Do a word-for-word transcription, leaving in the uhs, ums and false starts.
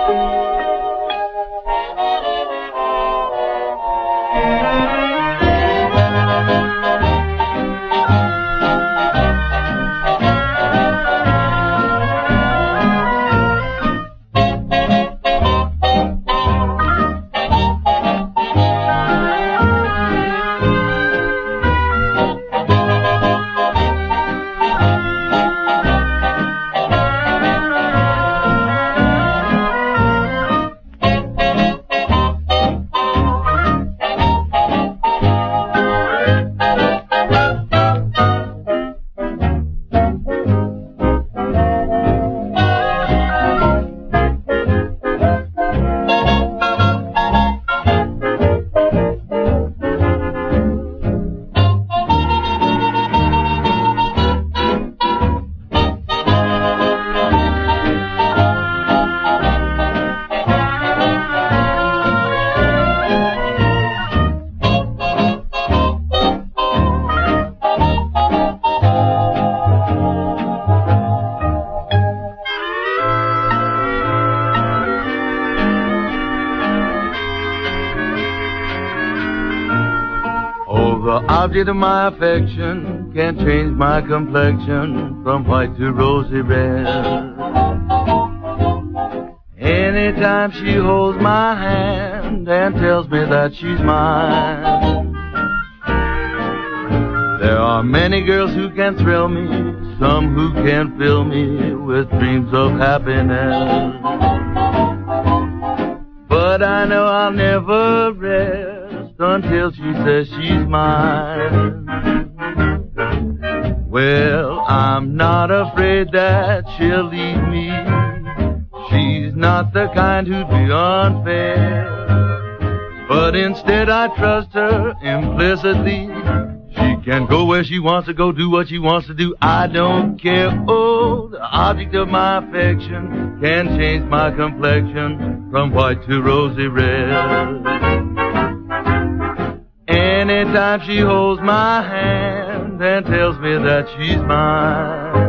The object of my affection can't change my complexion from white to rosy red. Anytime she holds my hand and tells me that she's mine. There are many girls who can thrill me, some who can fill me with dreams of happiness. But I know I'll never rest until she says she's mine. Well, I'm not afraid that she'll leave me. She's not the kind who'd be unfair. But instead I trust her implicitly. She can go where she wants to go, do what she wants to do. I don't care. Oh, the object of my affection can change my complexion from white to rosy red. Anytime she holds my hand and tells me that she's mine.